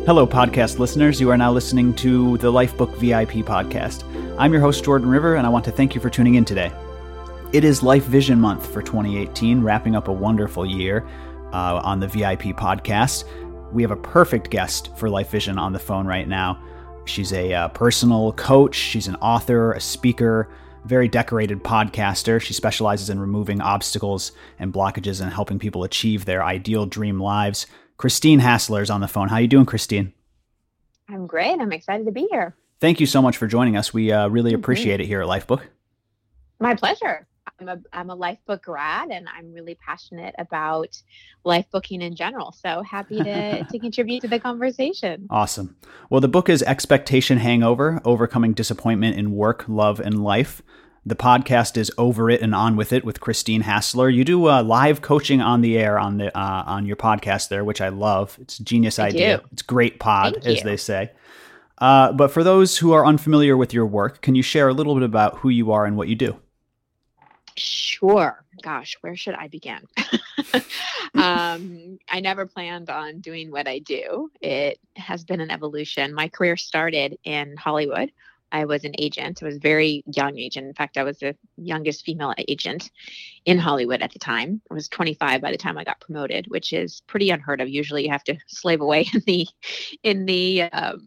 Hello, podcast listeners. You are now listening to the Lifebook VIP podcast. I'm your host, Jordan River, and I want to thank you for tuning in today. It is Life Vision Month for 2018, wrapping up a wonderful year on the VIP podcast. We have a perfect guest for Life Vision on the phone right now. She's a personal coach. She's an author, a speaker, very decorated podcaster. She specializes in removing obstacles and blockages and helping people achieve their ideal dream lives. Christine Hassler is on the phone. How are you doing, Christine? I'm great. I'm excited to be here. Thank you so much for joining us. We really appreciate it here at Lifebook. My pleasure. I'm a Lifebook grad, and I'm really passionate about lifebooking in general. So happy to contribute to the conversation. Awesome. Well, the book is Expectation Hangover: Overcoming Disappointment in Work, Love, and Life. The podcast is Over It and On With It with Christine Hassler. You do live coaching on the air on your podcast there, which I love. It's a genius idea. It's great pod, as they say. But for those who are unfamiliar with your work, can you share a little bit about who you are and what you do? Sure. Gosh, where should I begin? I never planned on doing what I do. It has been an evolution. My career started in Hollywood. I was an agent. I was a very young agent. In fact, I was the youngest female agent in Hollywood at the time. I was 25 by the time I got promoted, which is pretty unheard of. Usually you have to slave away in the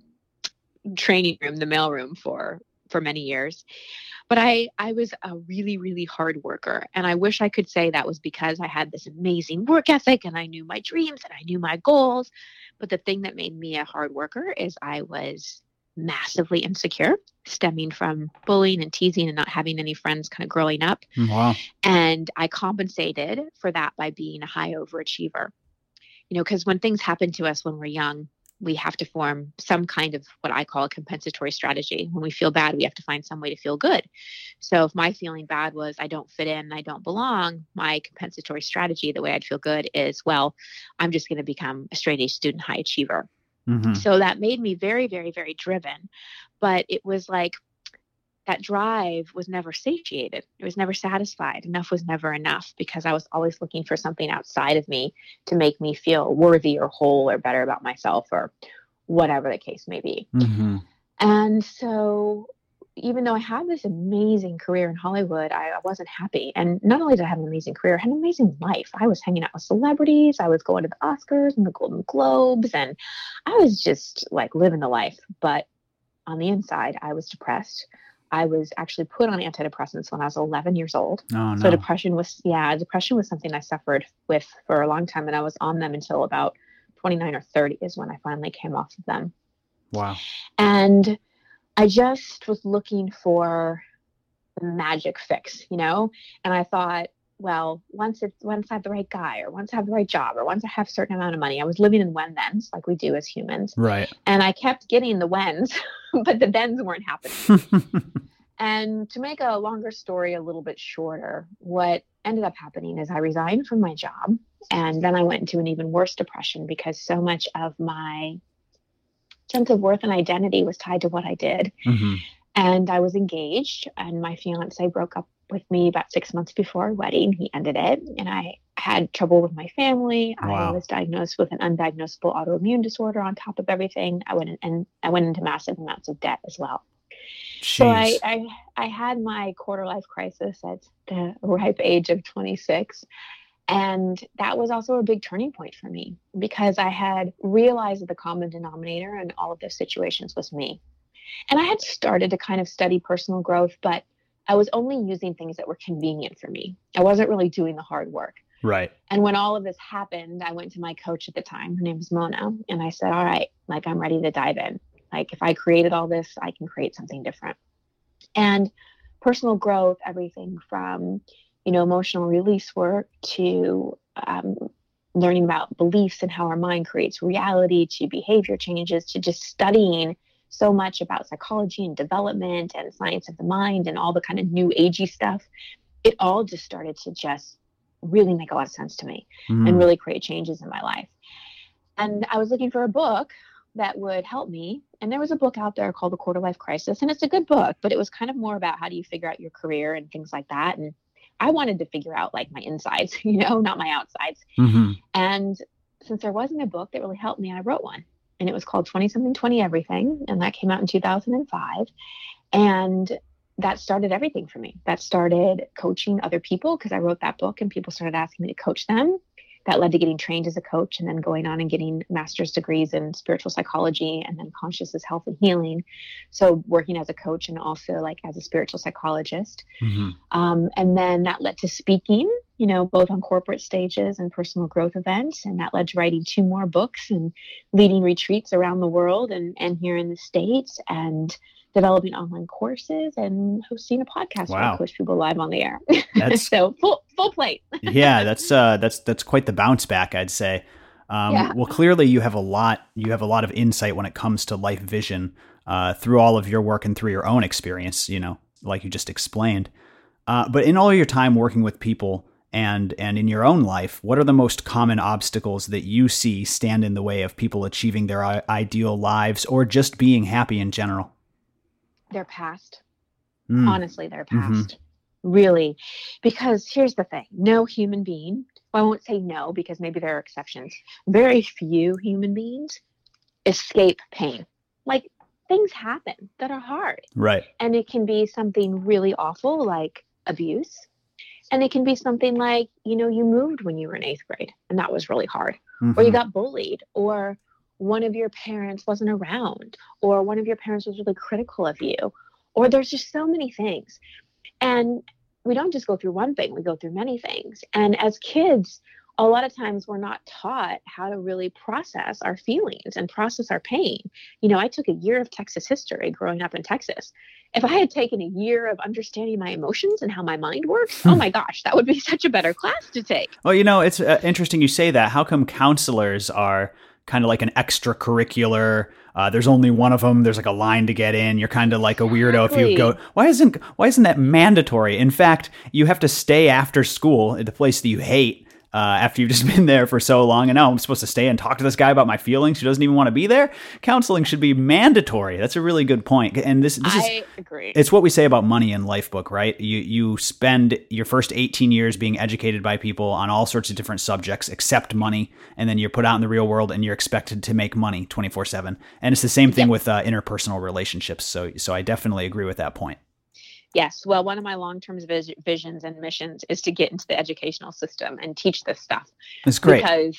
training room, the mailroom for many years. But I was a really, really hard worker. And I wish I could say that was because I had this amazing work ethic and I knew my dreams and I knew my goals. But the thing that made me a hard worker is I was massively insecure, stemming from bullying and teasing and not having any friends kind of growing up. Wow. And I compensated for that by being a high overachiever. You know, because when things happen to us when we're young, we have to form some kind of what I call a compensatory strategy. When we feel bad, we have to find some way to feel good. So if my feeling bad was I don't fit in, I don't belong, my compensatory strategy, the way I'd feel good is, well, I'm just going to become a straight A student high achiever. Mm-hmm. So that made me very, very, very driven. But it was like that drive was never satiated. It was never satisfied. Enough was never enough because I was always looking for something outside of me to make me feel worthy or whole or better about myself or whatever the case may be. Mm-hmm. And so even though I had this amazing career in Hollywood, I wasn't happy. And not only did I have an amazing career, I had an amazing life. I was hanging out with celebrities. I was going to the Oscars and the Golden Globes. And I was just like living the life. But on the inside, I was depressed. I was actually put on antidepressants when I was 11 years old. Oh, no. So depression was something I suffered with for a long time. And I was on them until about 29 or 30 is when I finally came off of them. Wow. And I just was looking for the magic fix, you know? And I thought, well, once I have the right guy or once I have the right job or once I have a certain amount of money, I was living in when-thens like we do as humans. Right. And I kept getting the whens, but the thens weren't happening. And to make a longer story a little bit shorter, what ended up happening is I resigned from my job. And then I went into an even worse depression because so much of my sense of worth and identity was tied to what I did. Mm-hmm. And I was engaged and my fiance broke up with me about 6 months before our wedding. He ended it. And I had trouble with my family. Wow. I was diagnosed with an undiagnosable autoimmune disorder on top of everything. I went into massive amounts of debt as well. Jeez. So I had my quarter life crisis at the ripe age of 26. And that was also a big turning point for me because I had realized that the common denominator in all of those situations was me. And I had started to kind of study personal growth, but I was only using things that were convenient for me. I wasn't really doing the hard work. Right. And when all of this happened, I went to my coach at the time. Her name was Mona. And I said, all right, like I'm ready to dive in. Like if I created all this, I can create something different. And personal growth, everything from emotional release work to learning about beliefs and how our mind creates reality, to behavior changes, to just studying so much about psychology and development and science of the mind and all the kind of new agey stuff. It all just started to just really make a lot of sense to me and really create changes in my life. And I was looking for a book that would help me. And there was a book out there called The Quarter Life Crisis. And it's a good book, but it was kind of more about how do you figure out your career and things like that. And I wanted to figure out like my insides, not my outsides. Mm-hmm. And since there wasn't a book that really helped me, I wrote one. and it was called 20 Something 20 Everything. And that came out in 2005. And that started everything for me. That started coaching other people because I wrote that book and people started asking me to coach them. That led to getting trained as a coach and then going on and getting master's degrees in spiritual psychology and then consciousness, health, and healing. So working as a coach and also like as a spiritual psychologist. And then that led to speaking, both on corporate stages and personal growth events. And that led to writing 2 more books and leading retreats around the world and here in the States, and developing online courses and hosting a podcast where I coach people live on the air. That's so full plate. Yeah, that's quite the bounce back, I'd say. Well, clearly you have a lot of insight when it comes to life vision through all of your work and through your own experience, like you just explained. But in all your time working with people and in your own life, what are the most common obstacles that you see stand in the way of people achieving their ideal lives or just being happy in general? Their past. Honestly, their past. Really. Because here's the thing. No human being, well, I won't say no because maybe there are exceptions. Very few human beings escape pain. Like things happen that are hard. Right. And it can be something really awful like abuse. And it can be something like, you moved when you were in 8th grade and that was really hard. Or you got bullied, or one of your parents wasn't around, or one of your parents was really critical of you, or there's just so many things. And we don't just go through one thing, we go through many things. And as kids, a lot of times we're not taught how to really process our feelings and process our pain. I took a year of Texas history growing up in Texas. If I had taken a year of understanding my emotions and how my mind works, oh my gosh, that would be such a better class to take. Well, it's interesting you say that. How come counselors are kind of like an extracurricular? There's only one of them. There's like a line to get in. You're kind of like a weirdo if you go. Why isn't that mandatory? In fact, you have to stay after school at the place that you hate after you've just been there for so long. And now I'm supposed to stay and talk to this guy about my feelings who doesn't even want to be there. Counseling should be mandatory. That's a really good point. And I agree. It's what we say about money in Lifebook, right? You spend your first 18 years being educated by people on all sorts of different subjects except money. And then you're put out in the real world and you're expected to make money 24/7. And it's the same thing with interpersonal relationships. So I definitely agree with that point. Yes. Well, one of my long-term visions and missions is to get into the educational system and teach this stuff. That's great. Because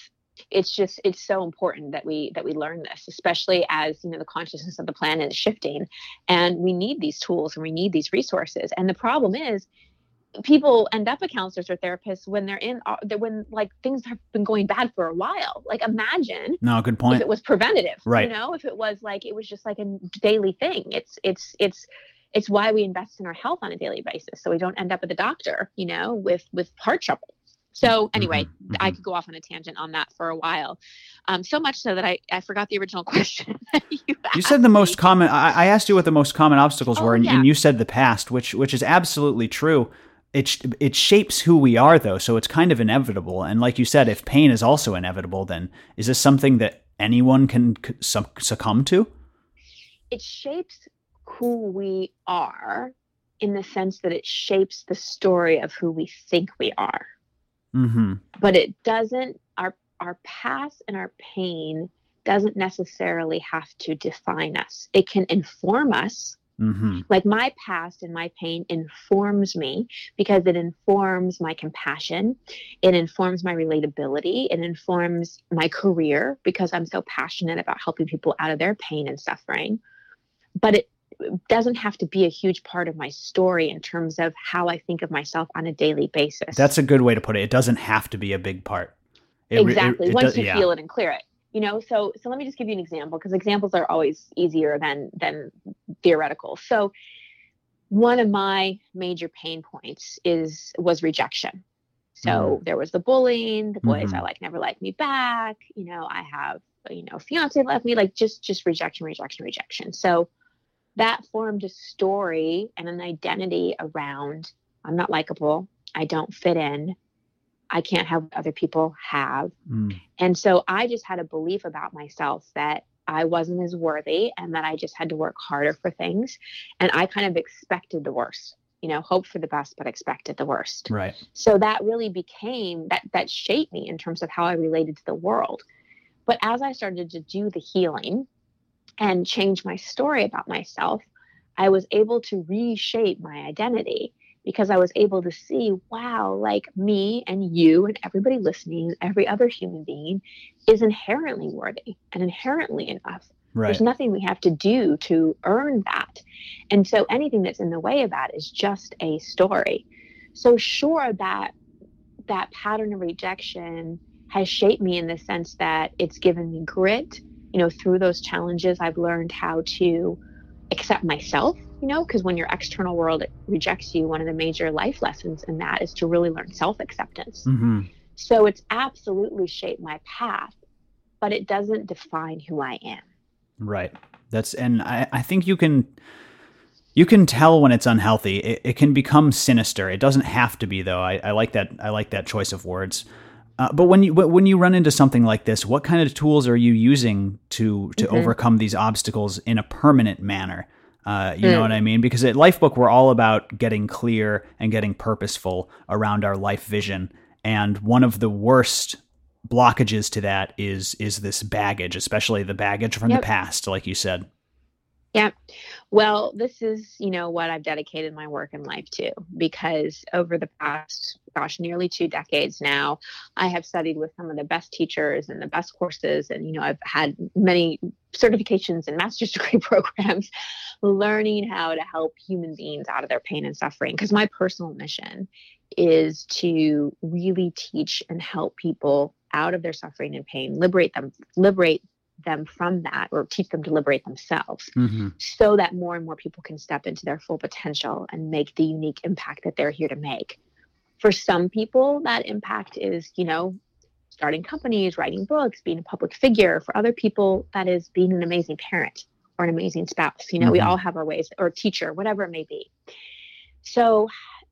it's so important that we learn this, especially as, the consciousness of the planet is shifting, and we need these tools and we need these resources. And the problem is people end up as counselors or therapists when when like things have been going bad for a while. Like imagine good point. If it was preventative, right. If it was like, it was just like a daily thing. It's why we invest in our health on a daily basis, so we don't end up at the doctor, with heart trouble. So anyway, I could go off on a tangent on that for a while. So much so that I forgot the original question. You said the most common. I asked you what the most common obstacles were, and you said the past, which is absolutely true. It shapes who we are, though, so it's kind of inevitable. And like you said, if pain is also inevitable, then is this something that anyone can succumb to? It shapes who we are in the sense that it shapes the story of who we think we are. But it doesn't, our past and our pain doesn't necessarily have to define us. It can inform us. Like my past and my pain informs me because it informs my compassion. It informs my relatability. It informs my career because I'm so passionate about helping people out of their pain and suffering. But it doesn't have to be a huge part of my story in terms of how I think of myself on a daily basis. That's a good way to put it. It doesn't have to be a big part. Exactly. Once you feel it and clear it. So let me just give you an example, because examples are always easier than theoretical. So one of my major pain points was rejection. So there was the bullying, the boys I like never liked me back. I have, fiance left me, like just rejection. So that formed a story and an identity around, I'm not likable, I don't fit in, I can't have what other people have. And so I just had a belief about myself that I wasn't as worthy and that I just had to work harder for things. And I kind of expected the worst, hope for the best, but expected the worst. Right. So that really became, that shaped me in terms of how I related to the world. But as I started to do the healing and change my story about myself, I was able to reshape my identity because I was able to see, wow, like me and you and everybody listening, every other human being is inherently worthy and inherently enough. Right. There's nothing we have to do to earn that. And so anything that's in the way of that is just a story. So sure, that pattern of rejection has shaped me in the sense that it's given me grit. Through those challenges, I've learned how to accept myself, because when your external world rejects you, one of the major life lessons in that is to really learn self-acceptance. Mm-hmm. So it's absolutely shaped my path, but it doesn't define who I am. Right. And I think you can tell when it's unhealthy. It can become sinister. It doesn't have to be, though. I like that. I like that choice of words. But when you run into something like this, what kind of tools are you using to overcome these obstacles in a permanent manner? You know what I mean? Because at Lifebook, we're all about getting clear and getting purposeful around our life vision. And one of the worst blockages to that is this baggage, especially the baggage from the past, like you said. Yeah. Well, this is, what I've dedicated my work in life to, because over the past, nearly 2 decades now, I have studied with some of the best teachers and the best courses. And, I've had many certifications and master's degree programs learning how to help human beings out of their pain and suffering. Because my personal mission is to really teach and help people out of their suffering and pain, liberate them from that, or teach them to liberate themselves, so that more and more people can step into their full potential and make the unique impact that they're here to make. For some people, that impact is, starting companies, writing books, being a public figure. For other people, that is being an amazing parent or an amazing spouse. We all have our ways, or teacher, whatever it may be. So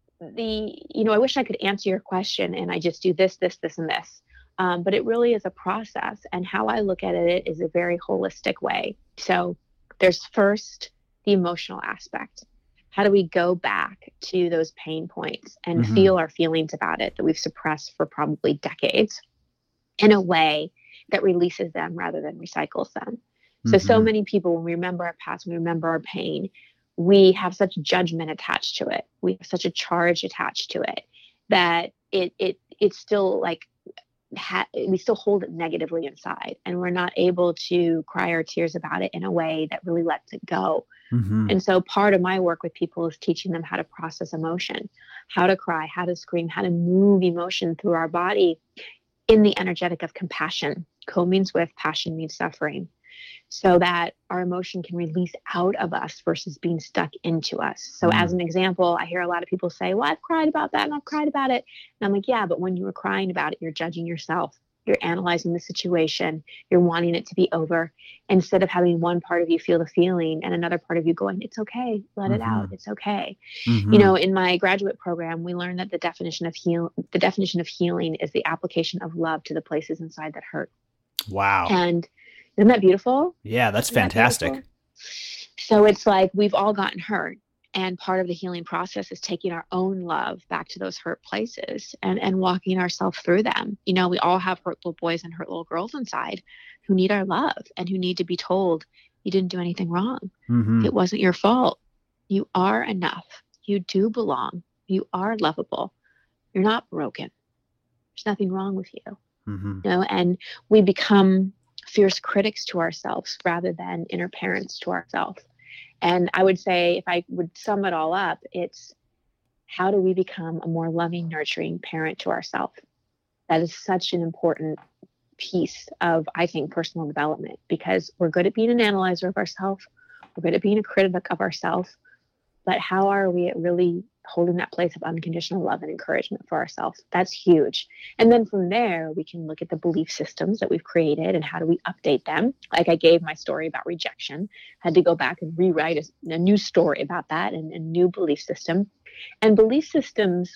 I wish I could answer your question and I just do this, this, this, and this. But it really is a process. And how I look at it is a very holistic way. So there's first the emotional aspect. How do we go back to those pain points and feel our feelings about it that we've suppressed for probably decades in a way that releases them rather than recycles them? So many people, when we remember our past, when we remember our pain, we have such judgment attached to it. We have such a charge attached to it that it's still like, we still hold it negatively inside, and we're not able to cry our tears about it in a way that really lets it go. And so part of my work with people is teaching them how to process emotion, how to cry, how to scream, how to move emotion through our body in the energetic of compassion. Co means with, passion means suffering, so that our emotion can release out of us versus being stuck into us. So as an example, I hear a lot of people say, well, I've cried about that and I've cried about it. And I'm like, yeah, but when you were crying about it, you're judging yourself. You're analyzing the situation. You're wanting it to be over, instead of having one part of you feel the feeling and another part of you going, it's okay, let it out. It's okay. In my graduate program, we learned that the definition of healing is the application of love to the places inside that hurt. Wow. And isn't that beautiful? Yeah, that's fantastic. So it's like we've all gotten hurt. And part of the healing process is taking our own love back to those hurt places and walking ourselves through them. We all have hurt little boys and hurt little girls inside who need our love and who need to be told, you didn't do anything wrong. It wasn't your fault. You are enough. You do belong. You are lovable. You're not broken. There's nothing wrong with you. And we become fierce critics to ourselves rather than inner parents to ourselves. And I would say, if I would sum it all up, it's how do we become a more loving, nurturing parent to ourselves? That is such an important piece of, I think, personal development, because we're good at being an analyzer of ourselves. We're good at being a critic of ourselves. But how are we at really holding that place of unconditional love and encouragement for ourselves? That's huge. And then from there, we can look at the belief systems that we've created and how do we update them. Like I gave my story about rejection, had to go back and rewrite a new story about that and a new belief system. And belief systems,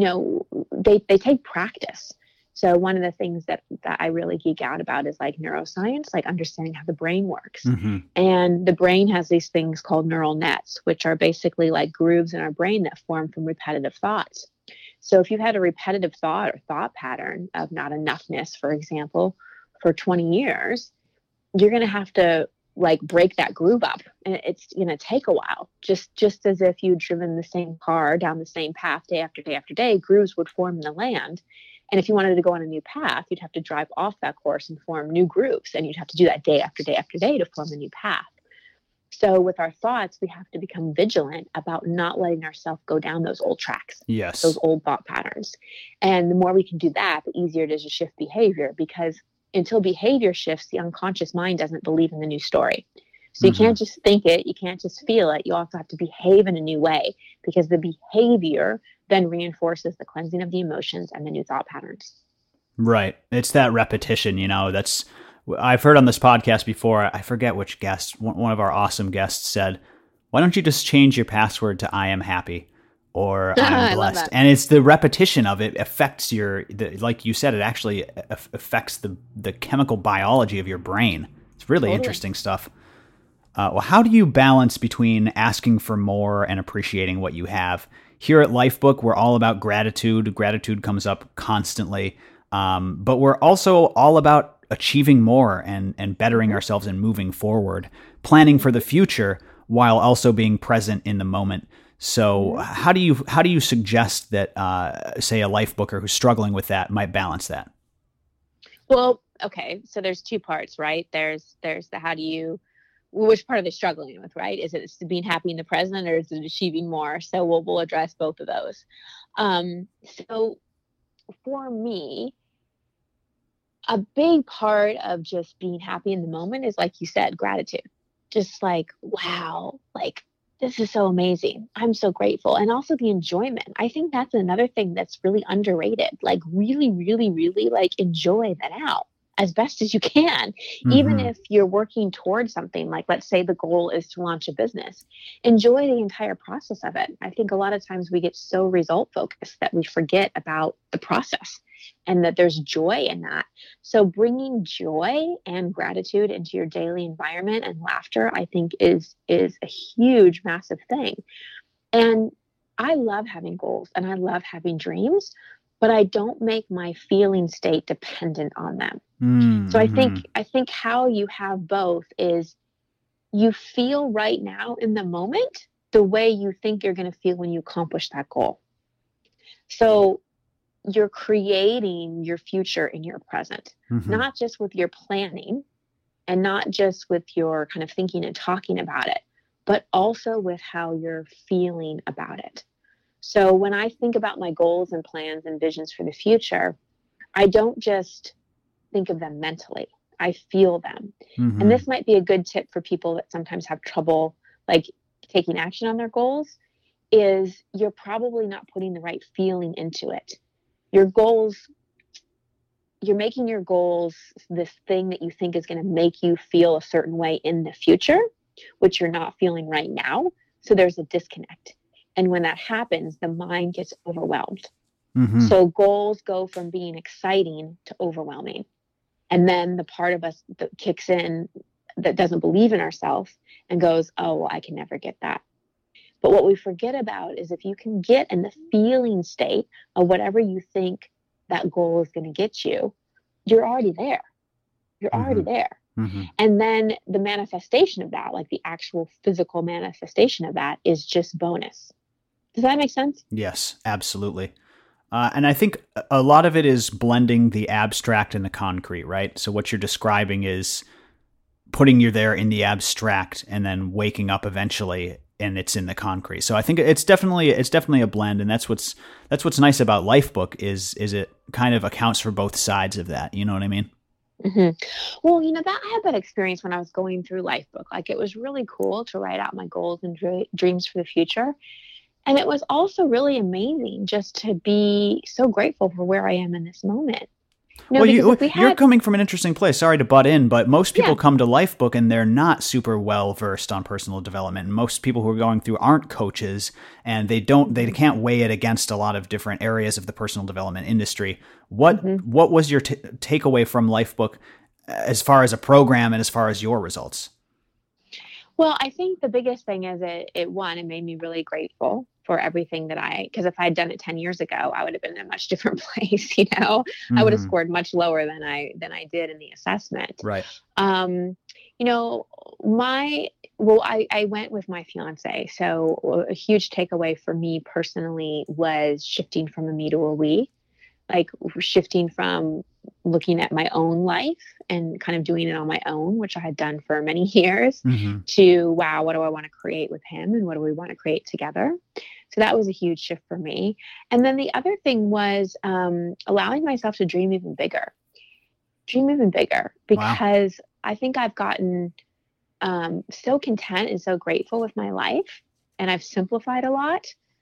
they take practice. So one of the things that I really geek out about is like neuroscience, like understanding how the brain works. And the brain has these things called neural nets, which are basically like grooves in our brain that form from repetitive thoughts. So if you had a repetitive thought or thought pattern of not enoughness, for example, for 20 years, you're going to have to like break that groove up, and it's going to take a while. Just as if you'd driven the same car down the same path day after day after day, grooves would form in the land. And if you wanted to go on a new path, you'd have to drive off that course and form new grooves. And you'd have to do that day after day after day to form a new path. So with our thoughts, we have to become vigilant about not letting ourselves go down those old tracks, Yes. those old thought patterns. And the more we can do that, the easier it is to shift behavior, because until behavior shifts, the unconscious mind doesn't believe in the new story. So you can't just think it, you can't just feel it. You also have to behave in a new way, because the behavior then reinforces the cleansing of the emotions and the new thought patterns. Right. It's that repetition, I've heard on this podcast before, I forget which guest, one of our awesome guests said, why don't you just change your password to I am happy or I'm blessed? And it's the repetition of it affects like you said, it actually affects the chemical biology of your brain. It's really interesting stuff. Well, how do you balance between asking for more and appreciating what you have? Here at Lifebook, we're all about gratitude. Gratitude comes up constantly. But we're also all about achieving more and bettering ourselves and moving forward, planning for the future while also being present in the moment. So how do you suggest that, say, a Lifebooker who's struggling with that might balance that? Well, okay. So there's two parts, right? There's the which part are they struggling with, right? Is it being happy in the present, or is it achieving more? So we'll address both of those. So for me, a big part of just being happy in the moment is, like you said, gratitude. Just like, wow, like this is so amazing. I'm so grateful. And also the enjoyment. I think that's another thing that's really underrated. Like really, really, really like enjoy that out as best as you can. Even if you're working towards something, like let's say the goal is to launch a business, enjoy the entire process of it. I think a lot of times we get so result focused that we forget about the process and that there's joy in that. So bringing joy and gratitude into your daily environment and laughter, I think is a huge, massive thing. And I love having goals and I love having dreams, but I don't make my feeling state dependent on them. So I think how you have both is you feel right now in the moment the way you think you're going to feel when you accomplish that goal. So you're creating your future in your present, not just with your planning and not just with your kind of thinking and talking about it, but also with how you're feeling about it. So when I think about my goals and plans and visions for the future, I don't just think of them mentally. I feel them. And this might be a good tip for people that sometimes have trouble like taking action on their goals, is you're probably not putting the right feeling into it. Your goals, you're making your goals this thing that you think is going to make you feel a certain way in the future, which you're not feeling right now. So there's a disconnect. And when that happens, the mind gets overwhelmed. So goals go from being exciting to overwhelming. And then the part of us that kicks in that doesn't believe in ourselves and goes, oh, well, I can never get that. But what we forget about is if you can get in the feeling state of whatever you think that goal is going to get you, you're already there. You're already there. And then the manifestation of that, like the actual physical manifestation of that, is just bonus. Does that make sense? Yes, absolutely. And I think a lot of it is blending the abstract and the concrete, right? So what you're describing is putting you there in the abstract and then waking up eventually and it's in the concrete. So I think it's definitely a blend, and that's what's nice about Lifebook is it kind of accounts for both sides of that. You know what I mean? Well, that I had that experience when I was going through Lifebook. Like it was really cool to write out my goals and dreams for the future. And it was also really amazing just to be so grateful for where I am in this moment. Well, you're coming from an interesting place. Sorry to butt in, but most people come to Lifebook and they're not super well versed on personal development. Most people who are going through aren't coaches, and they can't weigh it against a lot of different areas of the personal development industry. What was your takeaway from Lifebook as far as a program and as far as your results? Well, I think the biggest thing is it made me really grateful for everything because if I had done it 10 years ago, I would have been in a much different place. I would have scored much lower than I did in the assessment. Right. I went with my fiance. So a huge takeaway for me personally was shifting from a me to a we, like shifting from looking at my own life and kind of doing it on my own, which I had done for many years, to, wow, what do I want to create with him? And what do we want to create together? So that was a huge shift for me. And then the other thing was allowing myself to dream even bigger, because I think I've gotten so content and so grateful with my life, and I've simplified a lot,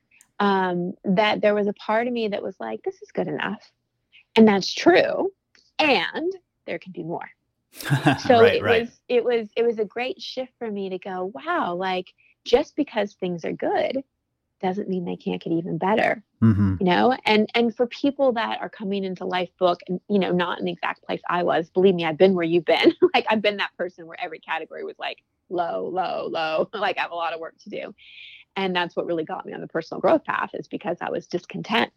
that there was a part of me that was like, this is good enough. And that's true. And there can be more. So it was a great shift for me to go, wow, like just because things are good doesn't mean they can't get even better. And for people that are coming into Lifebook and, not in the exact place I was, believe me, I've been where you've been. Like I've been that person where every category was like low, low, low, like I have a lot of work to do. And that's what really got me on the personal growth path, is because I was discontent.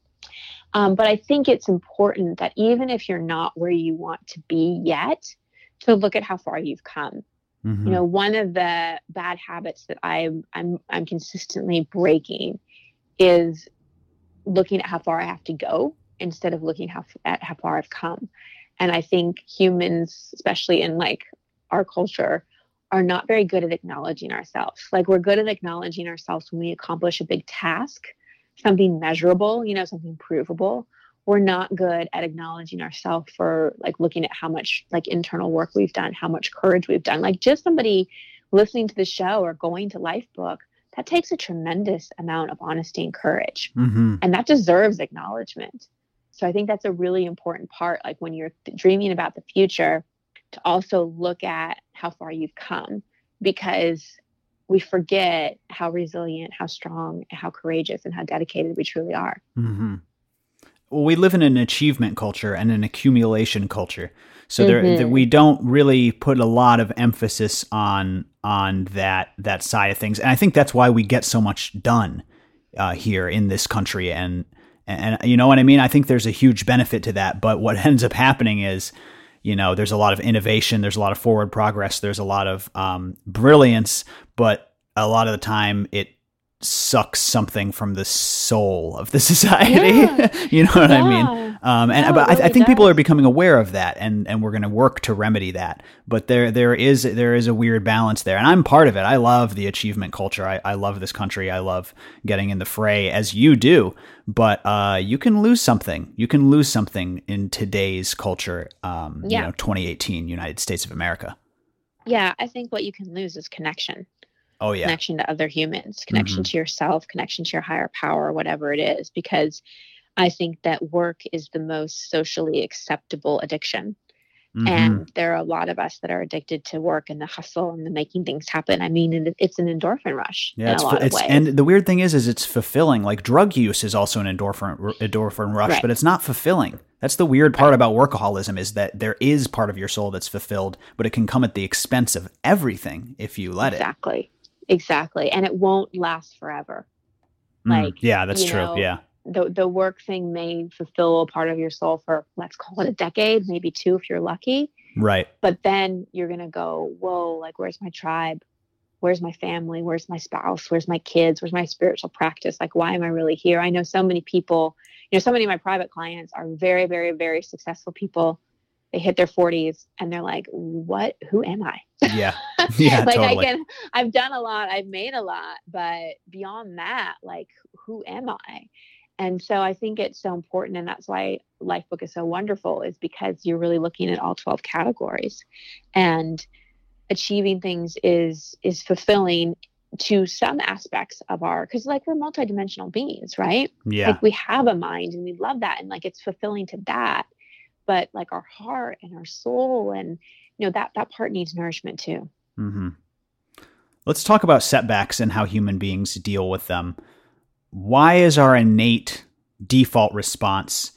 But I think it's important that even if you're not where you want to be yet, to look at how far you've come. One of the bad habits that I'm consistently breaking is looking at how far I have to go instead of looking at how far I've come. And I think humans, especially in like our culture, are not very good at acknowledging ourselves. Like we're good at acknowledging ourselves when we accomplish a big task, something measurable, something provable. We're not good at acknowledging ourselves for like looking at how much like internal work we've done, how much courage we've done. Like just somebody listening to the show or going to Lifebook, that takes a tremendous amount of honesty and courage. And that deserves acknowledgement. So I think that's a really important part. Like when you're dreaming about the future, to also look at how far you've come, because we forget how resilient, how strong, how courageous, and how dedicated we truly are. Well, we live in an achievement culture and an accumulation culture. So we don't really put a lot of emphasis on that side of things. And I think that's why we get so much done here in this country. And you know what I mean? I think there's a huge benefit to that. But what ends up happening is, there's a lot of innovation, there's a lot of forward progress, there's a lot of brilliance, but a lot of the time it sucks something from the soul of the society. You know what I mean? But I think people are becoming aware of that, and we're going to work to remedy that. But there is a weird balance there, and I'm part of it. I love the achievement culture. I love this country. I love getting in the fray, as you do. But you can lose something. You can lose something in today's culture. 2018 United States of America. Yeah, I think what you can lose is connection. Oh, yeah. Connection to other humans, connection to yourself, connection to your higher power, whatever it is, because I think that work is the most socially acceptable addiction. And there are a lot of us that are addicted to work and the hustle and the making things happen. I mean, it's an endorphin rush in a lot of ways. And the weird thing is it's fulfilling. Like drug use is also an endorphin rush, but it's not fulfilling. That's the weird part about workaholism, is that there is part of your soul that's fulfilled, but it can come at the expense of everything if you let it. Exactly. And it won't last forever. That's true. Yeah. The work thing may fulfill a part of your soul for, let's call it a decade, maybe 2 if you're lucky. Right. But then you're going to go, whoa, like where's my tribe? Where's my family? Where's my spouse? Where's my kids? Where's my spiritual practice? Like, why am I really here? I know so many people, so many of my private clients are very, very, very successful people. They hit their 40s and they're like, who am I? Yeah. Yeah. Like totally. I've done a lot, I've made a lot, but beyond that, like, who am I? And so I think it's so important. And that's why Lifebook is so wonderful, is because you're really looking at all 12 categories, and achieving things is fulfilling to some aspects of because like we're multidimensional beings, right? Yeah. Like we have a mind and we love that. And like, it's fulfilling to that. But like our heart and our soul and, that part needs nourishment too. Let's talk about setbacks and how human beings deal with them. Why is our innate default response,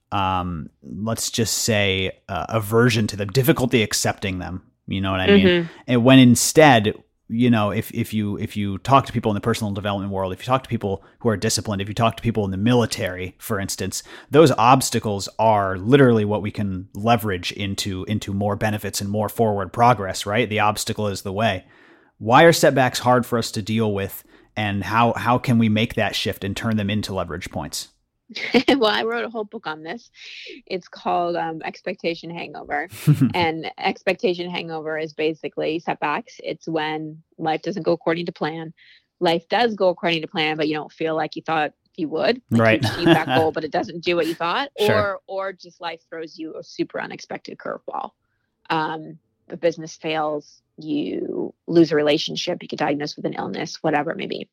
let's just say, aversion to them, difficulty accepting them? You know what I mean? And when instead if you talk to people in the personal development world, if you talk to people who are disciplined, if you talk to people in the military, for instance, those obstacles are literally what we can leverage into more benefits and more forward progress, right? The obstacle is the way. Why are setbacks hard for us to deal with, and how can we make that shift and turn them into leverage points? Well, I wrote a whole book on this. It's called Expectation Hangover. And expectation hangover is basically setbacks. It's when life doesn't go according to plan. Life does go according to plan, but you don't feel like you thought you would. Like right. You achieve that goal, but it doesn't do what you thought. Sure. Or just life throws you a super unexpected curveball. The business fails, you lose a relationship, you get diagnosed with an illness, whatever it may be.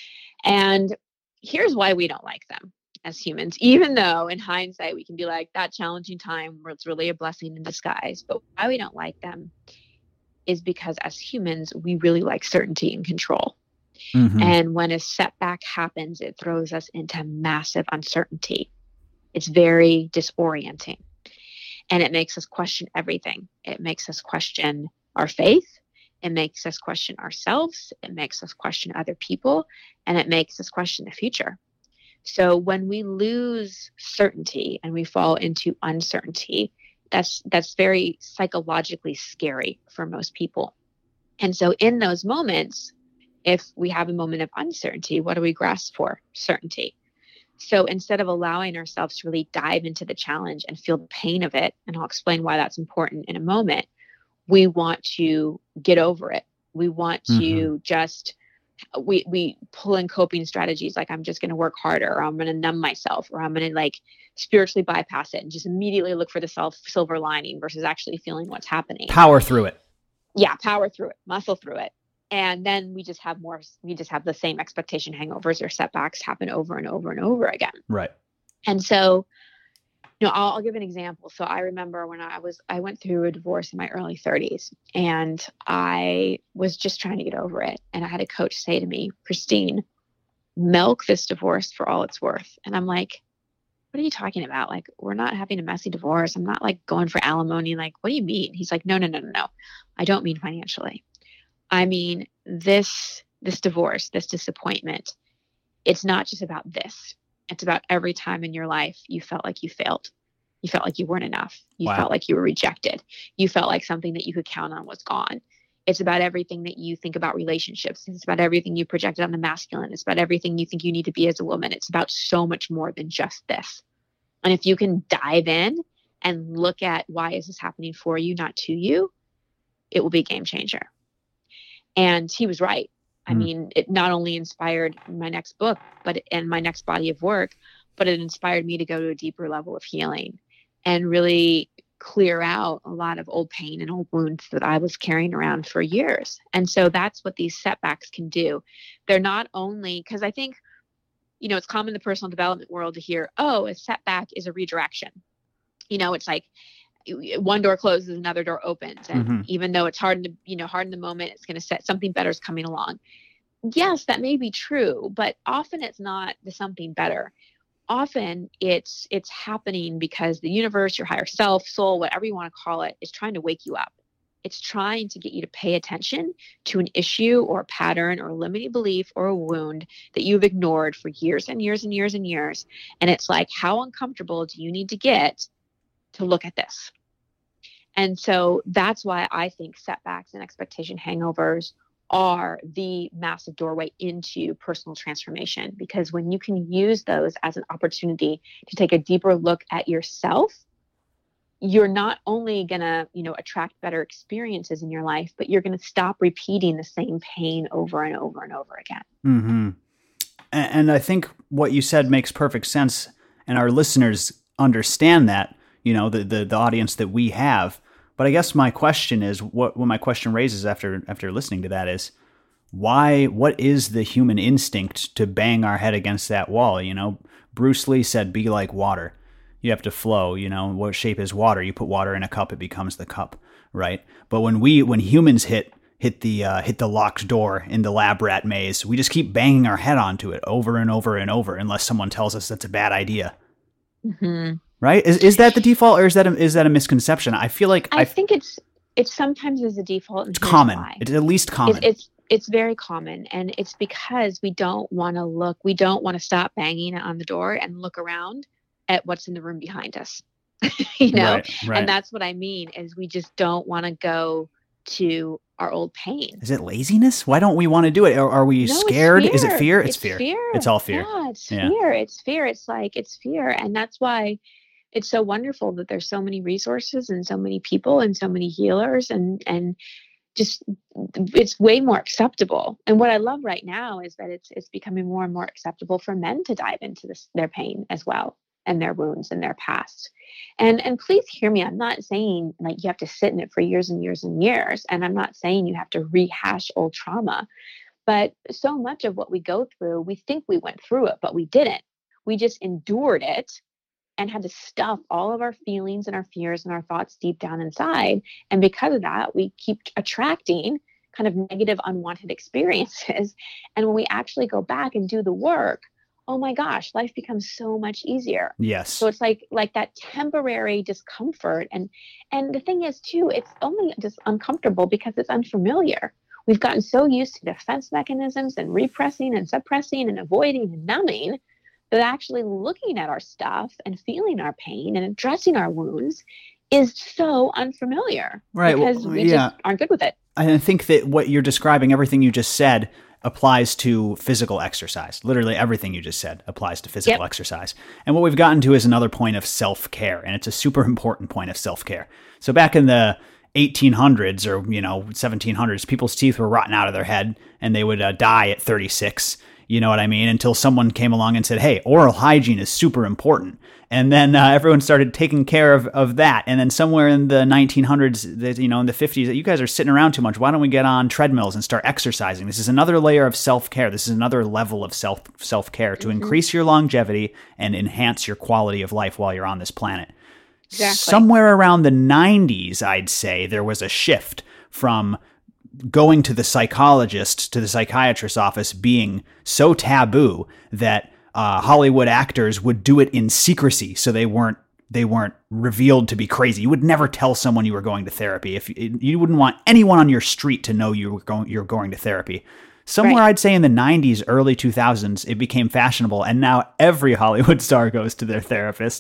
And here's why we don't like them as humans, even though in hindsight we can be like, that challenging time where it's really a blessing in disguise. But why we don't like them is because as humans, we really like certainty and control. Mm-hmm. And when a setback happens, it throws us into massive uncertainty. It's very disorienting. And it makes us question everything. It makes us question our faith. It makes us question ourselves. It makes us question other people. And it makes us question the future. So when we lose certainty and we fall into uncertainty, that's very psychologically scary for most people. And so in those moments, if we have a moment of uncertainty, what do we grasp for? Certainty. So instead of allowing ourselves to really dive into the challenge and feel the pain of it, and I'll explain why that's important in a moment, we want to get over it. We want to just... We pull in coping strategies like I'm just going to work harder, or I'm going to numb myself, or I'm going to like spiritually bypass it and just immediately look for the silver lining versus actually feeling what's happening. Power through it. Yeah, power through it, muscle through it. And then we just have the same expectation hangovers or setbacks happen over and over and over again. Right. And so, I'll give an example. So I remember when I went through a divorce in my early 30s, and I was just trying to get over it. And I had a coach say to me, Christine, milk this divorce for all it's worth. And I'm like, what are you talking about? Like, we're not having a messy divorce. I'm not like going for alimony. Like, what do you mean? He's like, no. I don't mean financially. I mean, this divorce, this disappointment, it's not just about this. It's about every time in your life you felt like you failed. You felt like you weren't enough. You felt like you were rejected. You felt like something that you could count on was gone. It's about everything that you think about relationships. It's about everything you projected on the masculine. It's about everything you think you need to be as a woman. It's about so much more than just this. And if you can dive in and look at why is this happening for you, not to you, it will be a game changer. And he was right. I mean, it not only inspired my next book, and my next body of work, but it inspired me to go to a deeper level of healing and really clear out a lot of old pain and old wounds that I was carrying around for years. And so that's what these setbacks can do. They're not only, because I think, it's common in the personal development world to hear, oh, a setback is a redirection. It's like, one door closes, another door opens. And even though it's hard in the moment, it's going to set something better is coming along. Yes, that may be true, but often it's not the something better. Often it's happening because the universe, your higher self, soul, whatever you want to call it, is trying to wake you up. It's trying to get you to pay attention to an issue or a pattern or a limiting belief or a wound that you've ignored for years and years and years and years. And it's like, how uncomfortable do you need to get to look at this? And so that's why I think setbacks and expectation hangovers are the massive doorway into personal transformation. Because when you can use those as an opportunity to take a deeper look at yourself, you're not only going to, attract better experiences in your life, but you're going to stop repeating the same pain over and over and over again. Mm-hmm. And I think what you said makes perfect sense. And our listeners understand that, the audience that we have. But I guess my question is, what my question raises after listening to that is, what is the human instinct to bang our head against that wall? Bruce Lee said, be like water. You have to flow. What shape is water? You put water in a cup, it becomes the cup, right? But when humans hit the locked door in the lab rat maze, we just keep banging our head onto it over and over and over, unless someone tells us that's a bad idea. Mm-hmm. Right? Is that the default, or is that a misconception? I feel like I think it's sometimes is the default. It's common. It's at least common. It's very common, and it's because we don't want to stop banging on the door and look around at what's in the room behind us. Right. And that's what I mean is we just don't want to go to our old pain. Is it laziness? Why don't we want to do it? Are we scared? Is it fear? It's fear. It's all fear. Yeah, it's fear. It's fear. It's fear. And that's why it's so wonderful that there's so many resources and so many people and so many healers and just it's way more acceptable. And what I love right now is that it's becoming more and more acceptable for men to dive into their pain as well, and their wounds and their past. And please hear me. I'm not saying like you have to sit in it for years and years and years. And I'm not saying you have to rehash old trauma. But so much of what we go through, we think we went through it, but we didn't. We just endured it and had to stuff all of our feelings and our fears and our thoughts deep down inside. And because of that, we keep attracting kind of negative, unwanted experiences. And when we actually go back and do the work, oh my gosh, life becomes so much easier. Yes. So it's like that temporary discomfort. And the thing is too, it's only just uncomfortable because it's unfamiliar. We've gotten so used to defense mechanisms and repressing and suppressing and avoiding and numbing that actually looking at our stuff and feeling our pain and addressing our wounds is so unfamiliar. Right. Because we just aren't good with it. I think that what you're describing, everything you just said, applies to physical exercise. Literally everything you just said applies to physical exercise. And what we've gotten to is another point of self-care, and it's a super important point of self-care. So back in the 1800s or 1700s, people's teeth were rotting out of their head and they would die at 36. You know what I mean? Until someone came along and said, hey, oral hygiene is super important. And then everyone started taking care of that. And then somewhere in the 1900s, in the 50s, you guys are sitting around too much. Why don't we get on treadmills and start exercising? This is another layer of self-care. This is another level of self-care to increase your longevity and enhance your quality of life while you're on this planet. Exactly. Somewhere around the 90s, I'd say, there was a shift from going to the psychologist, to the psychiatrist's office being so taboo that Hollywood actors would do it in secrecy, so they weren't revealed to be crazy. You would never tell someone you were going to therapy. If you wouldn't want anyone on your street to know you're going to therapy. Somewhere I'd say in the 90s, early 2000s, it became fashionable, and now every Hollywood star goes to their therapist.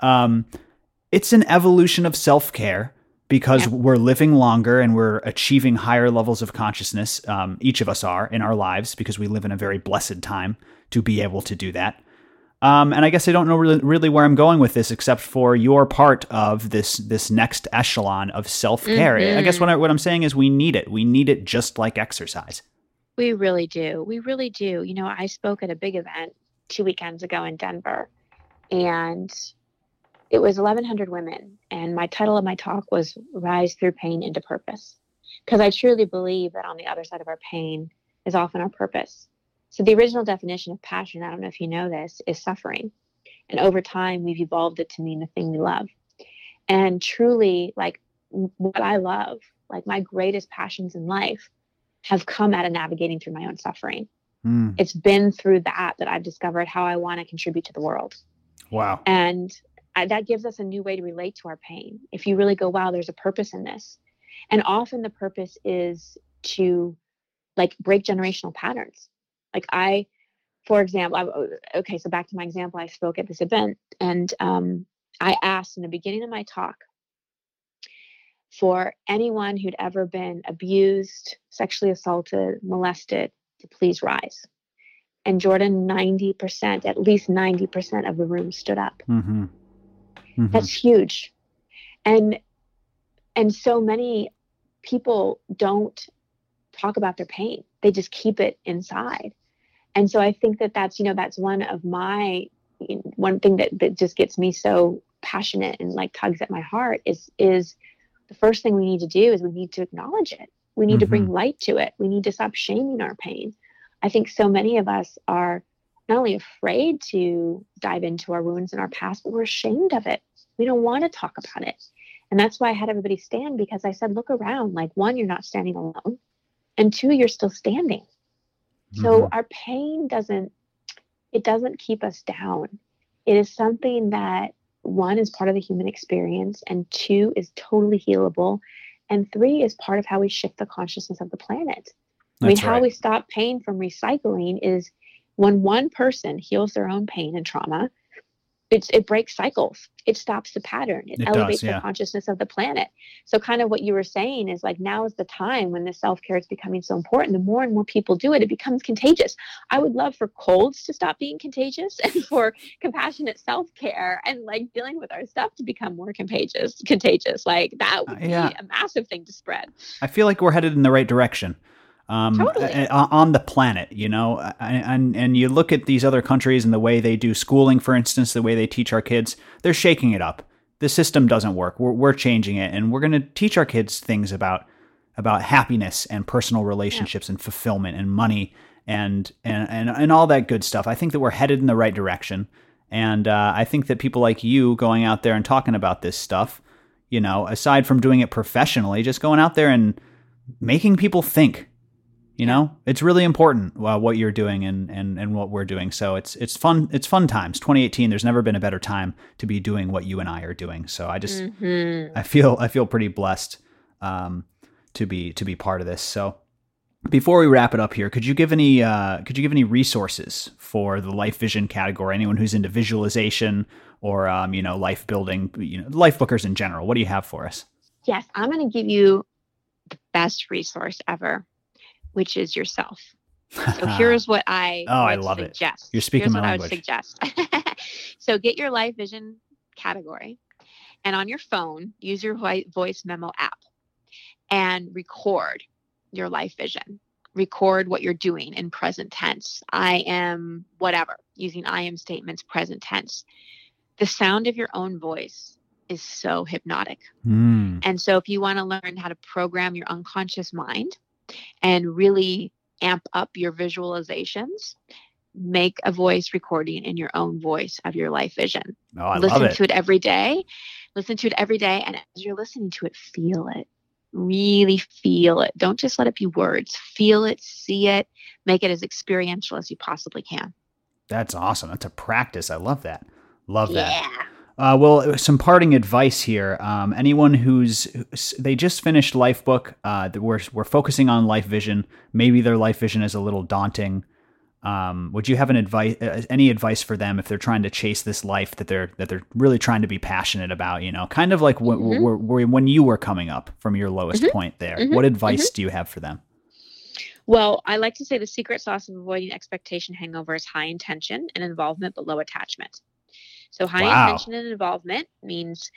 It's an evolution of self-care. Because we're living longer and we're achieving higher levels of consciousness, each of us are in our lives, because we live in a very blessed time to be able to do that. And I guess I don't know really where I'm going with this, except for you're part of this next echelon of self-care. Mm-hmm. I guess what I'm saying is we need it. We need it just like exercise. We really do. We really do. I spoke at a big event 2 weekends ago in Denver, and it was 1,100 women, and my title of my talk was Rise Through Pain into Purpose, because I truly believe that on the other side of our pain is often our purpose. So the original definition of passion, I don't know if you know this, is suffering. And over time, we've evolved it to mean the thing we love. And truly, like what I love, like my greatest passions in life have come out of navigating through my own suffering. It's been through that I've discovered how I want to contribute to the world. Wow. And that gives us a new way to relate to our pain. If you really go, wow, there's a purpose in this. And often the purpose is to like break generational patterns. Like for example, so back to my example, I spoke at this event, and I asked in the beginning of my talk for anyone who'd ever been abused, sexually assaulted, molested to please rise. And Jordan, at least 90% of the room stood up. Mm-hmm. Mm-hmm. That's huge. And so many people don't talk about their pain. They just keep it inside. And so I think that's one of one thing that just gets me so passionate and like tugs at my heart is the first thing we need to do is we need to acknowledge it. We need to bring light to it. We need to stop shaming our pain. I think so many of us are not only afraid to dive into our wounds and our past, but we're ashamed of it. We don't want to talk about it. And that's why I had everybody stand, because I said, look around. Like, one, you're not standing alone. And two, you're still standing. So our pain doesn't keep us down. It is something that, one, is part of the human experience, and two, is totally healable, and three, is part of how we shift the consciousness of the planet. That's How right. we stop pain from recycling is when one person heals their own pain and trauma, it breaks cycles. It stops the pattern. It It does, elevates the yeah. consciousness of the planet. So kind of what you were saying is like, now is the time when the self-care is becoming so important. The more and more people do it, it becomes contagious. I would love for colds to stop being contagious and for compassionate self-care and like dealing with our stuff to become more contagious. Like that would be a massive thing to spread. I feel like we're headed in the right direction. Totally. On the planet, you know, and you look at these other countries and the way they do schooling, for instance, the way they teach our kids, they're shaking it up. The system doesn't work. We're changing it, and we're going to teach our kids things about happiness and personal relationships and fulfillment and money and all that good stuff. I think that we're headed in the right direction, and I think that people like you going out there and talking about this stuff, you know, aside from doing it professionally, just going out there and making people think. You know, it's really important what you're doing and what we're doing. So it's fun. It's fun times. 2018. There's never been a better time to be doing what you and I are doing. So I just I feel pretty blessed to be part of this. So before we wrap it up here, could you give any resources for the life vision category? Anyone who's into visualization or life building, life bookers in general. What do you have for us? Yes, I'm going to give you the best resource ever, which is yourself. So here's what I love suggest. It. You're speaking my language. I would suggest. So get your life vision category, and on your phone, use your voice memo app and record your life vision. Record what you're doing in present tense. I am whatever, using I am statements, present tense. The sound of your own voice is so hypnotic. And so if you want to learn how to program your unconscious mind and really amp up your visualizations, make a voice recording in your own voice of your life vision. Oh, I love Listen it. to it every day. Listen to it every day. And as you're listening to it, feel it. Really feel it. Don't just let it be words. Feel it, see it, make it as experiential as you possibly can. That's awesome. That's a practice. I love that. Love that. Yeah. Well, some parting advice here. Anyone they just finished Lifebook, we're focusing on life vision. Maybe their life vision is a little daunting. Would you have any advice for them if they're trying to chase this life that they're really trying to be passionate about? You know, kind of like when you were coming up from your lowest point there. What advice do you have for them? Well, I like to say the secret sauce of avoiding expectation hangover is high intention and involvement, but low attachment. So high intention and involvement means,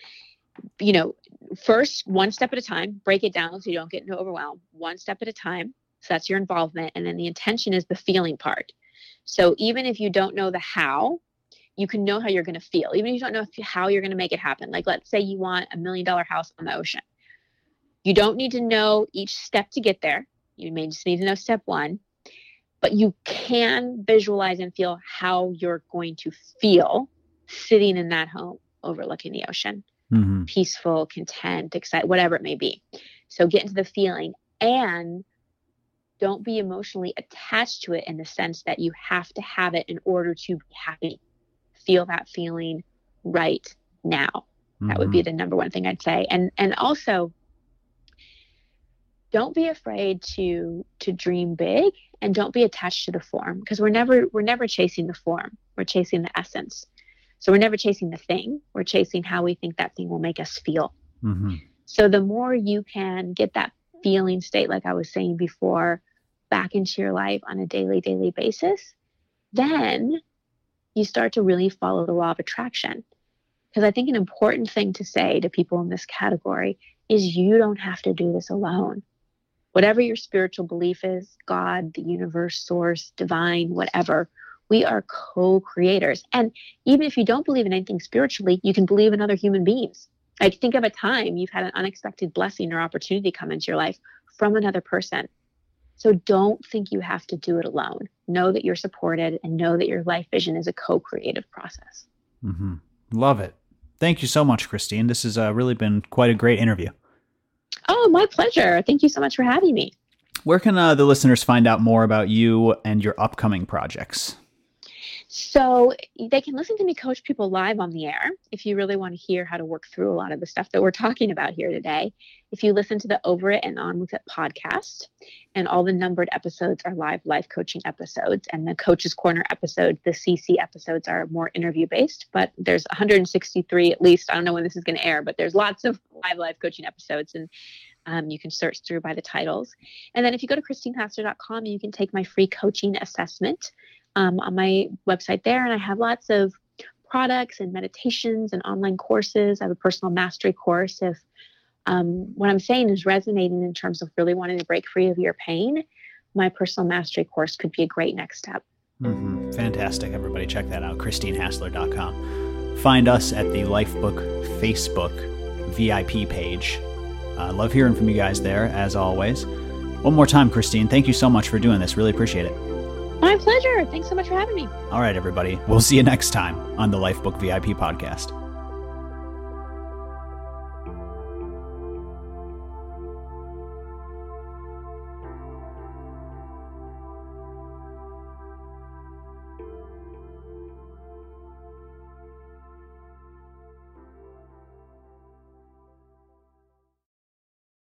first, one step at a time, break it down so you don't get into overwhelm, one step at a time. So that's your involvement. And then the intention is the feeling part. So even if you don't know the how, you can know how you're going to feel. Even if you don't know how you're going to make it happen. Like, let's say you want $1 million house on the ocean. You don't need to know each step to get there. You may just need to know step one. But you can visualize and feel how you're going to feel sitting in that home overlooking the ocean. Peaceful, content, excited, whatever it may be. So get into the feeling and don't be emotionally attached to it in the sense that you have to have it in order to be happy. Feel that feeling right now. That would be the number one thing I'd say. And also, don't be afraid to dream big and don't be attached to the form, because we're never chasing the form. We're chasing the essence. So we're never chasing the thing. We're chasing how we think that thing will make us feel. So the more you can get that feeling state, like I was saying before, back into your life on a daily basis, then you start to really follow the law of attraction. Because I think an important thing to say to people in this category is you don't have to do this alone. Whatever your spiritual belief is, God, the universe, source, divine, whatever, we are co-creators. And even if you don't believe in anything spiritually, you can believe in other human beings. Like, think of a time you've had an unexpected blessing or opportunity come into your life from another person. So don't think you have to do it alone. Know that you're supported and know that your life vision is a co-creative process. Love it. Thank you so much, Christine. This has really been quite a great interview. Oh, my pleasure. Thank you so much for having me. Where can the listeners find out more about you and your upcoming projects? So they can listen to me coach people live on the air if you really want to hear how to work through a lot of the stuff that we're talking about here today. If you listen to the Over It and On With It podcast, and all the numbered episodes are live life coaching episodes, and the Coach's Corner episodes, the CC episodes, are more interview based, but there's 163 at least. I don't know when this is going to air, but there's lots of live life coaching episodes, and you can search through by the titles. And then if you go to christinehassler.com, you can take my free coaching assessment on my website there. And I have lots of products and meditations and online courses. I have a personal mastery course. If what I'm saying is resonating in terms of really wanting to break free of your pain, my personal mastery course could be a great next step. Mm-hmm. Fantastic. Everybody check that out. christinehassler.com. Find us at the Lifebook Facebook VIP page. Love hearing from you guys there, as always. One more time, Christine, thank you so much for doing this. Really appreciate it. My pleasure. Thanks so much for having me. All right, everybody. We'll see you next time on the Lifebook VIP podcast.